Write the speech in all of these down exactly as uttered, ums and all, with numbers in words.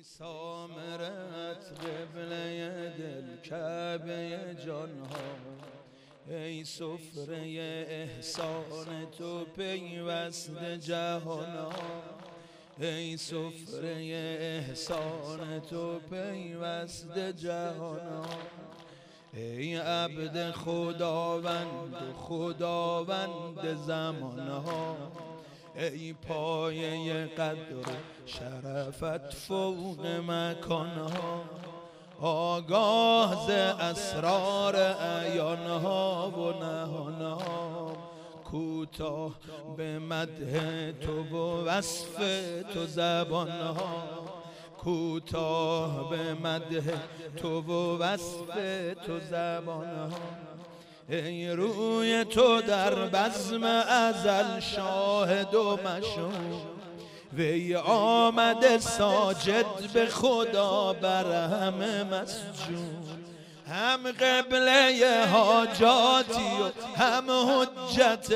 ای سامرت قبله دل کعبه جانها، ای سفره احسان تو پیوسته جهانها، ای سفره احسان تو پیوسته جهانها، ای عبد خداوند و خداوند زمانها، ای پایه قدر شرفت فوق مکانها، آگاه ز اسرار عیانها و نهانها، کوتاه به مدح تو و وصف تو زبانها، کوتاه به مدح تو و وصف تو زبانها، ای روی تو در بزم ازل شاهد و مشهود، وی آمده ساجد به خدا بر همه مسجود، هم قبله حاجاتی و هم حجت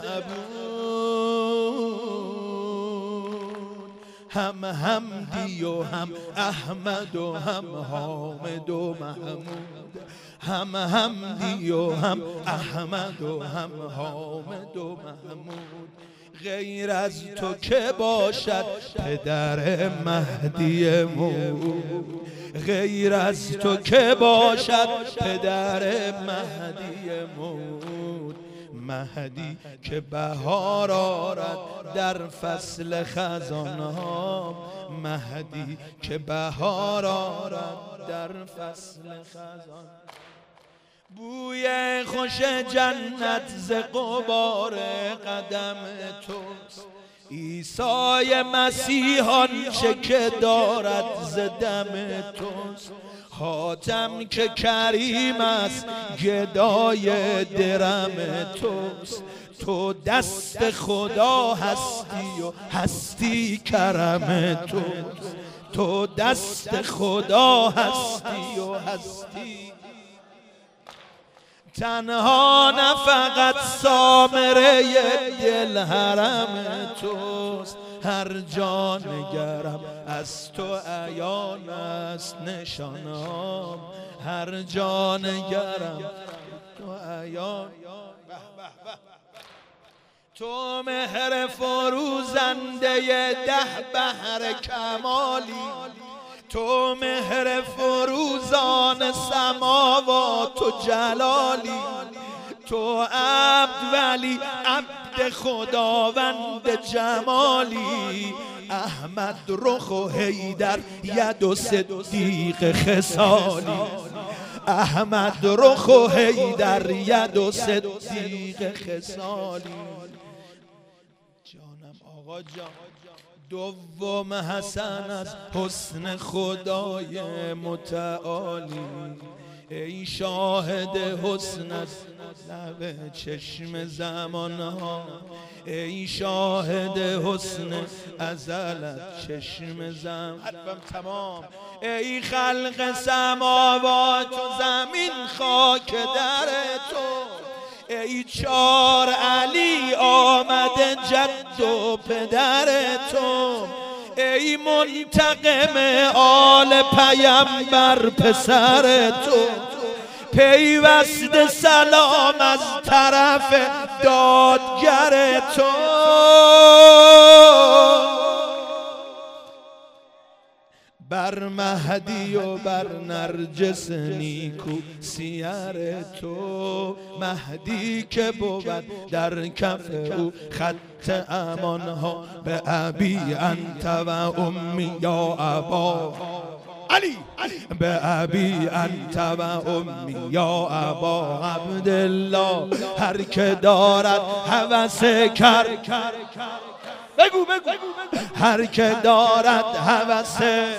معبود، هم حمدی و هم احمد و هم حامد و محمود، هم حمدی و هم احمد و هم حامد و محمود، غیر از تو که باشد پدر مهدی مود، غیر از تو که باشد پدر مهدی مود، مهدی که بهار آرد در فصل خزانها، مهدی که بهار آرد در فصل خزان، بوی خوش جنت ز غبار قدم توست، عیسی مسیح آنچه که دارد ز دم توست، حاتم که کریم است گدای درم توست، تو دست خدا هستی و هستی کرم توست، تو دست خدا هستی و هستی، تنها نه فقط سامره دل حرم توست، هر جا نگرم از تو عیان است نشانم، هر جا نگرم تو عیان، تو مهر فروزنده ده بحر کمالی، تو مهر فروزان سماوات و جلالی، تو عبد ولی عبد خداوند جمالی، احمد رخ و حیدر ید و صدیق خصالی، احمد رخ و حیدر ید و صدیق خصالی، جانم آقا جان دوم حسن از حسن خدای متعالی، ای شاهد حسن از لب چشم زمانها، ای شاهد حسن ازلت چشم زمان، حرفم تمام، ای خلق سماوات و زمین خاک در تو، ای چار علی آمده جد و پدر تو، ای منتقم آل پیمبر پسر تو، پیوسته سلام از طرف دادگر تو، بر مهدی و بر نرجس نیکو سیر تو، مهدی که بود در کف او خط امانها، به ابی انت و امی یا ابا علی، به ابی انت و امی یا ابا عبدالله، هر که دارد هوس کر بگو بگو هر که دارد هوس،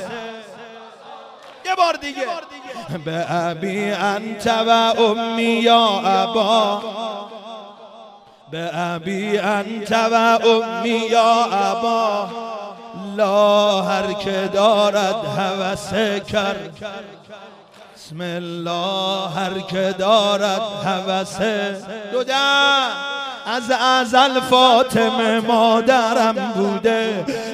یه بار دیگه، به ابی انت و امی یا ابا، به ابی انت و امی یا ابا، لا هر که دارد هوس کر، بسم الله هر که دارد هوس، دو دم از ازل فاطمه مادرم بوده،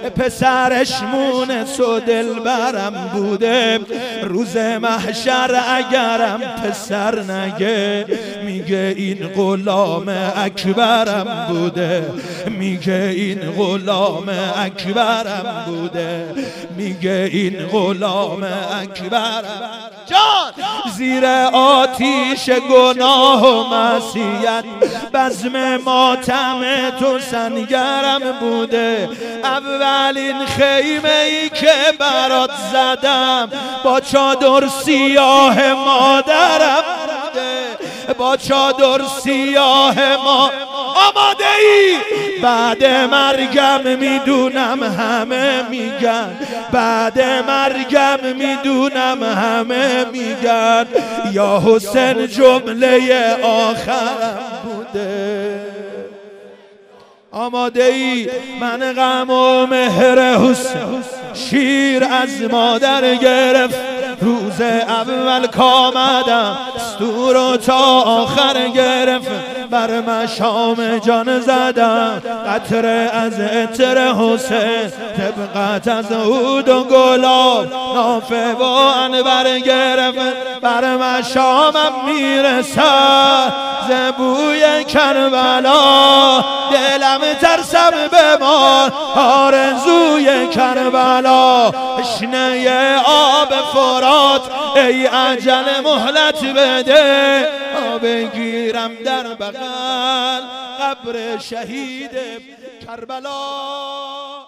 پسرش مونس و دلبرم بوده، روز محشر اگرم پسر نگه میگه این غلام اکبرم بوده، میگه این غلام اکبرم بوده، میگه این غلام اکبرم. جان زیر آتیش گناه و معصیت بزم ماتم تو سنگرم بوده، اولین خیمه ای که برات زدم با چادر سیاه مادرم بوده، با چادر سیاه ما آماده ای؟ بعد مرگم میدونم همه میگن، بعد مرگم میدونم همه میگن یا حسین جمله آخرم بوده. آماده ای؟ من غم و مهر حسین شیر از مادر گرفت، روز اول کامدم دستور و تا آخر گرفت، بر مشام جان زدم قطره از عطر حسین، طبقت از عود و گلاب نافه و عنبر گرفت، بر مشامم میرسد ز بوی کربلا، دلم ترسم بمار آرزوی کربلا، تشنه آب فرات ای عجل مهلت بده، بگیرم در بغل قبر شهید کربلا.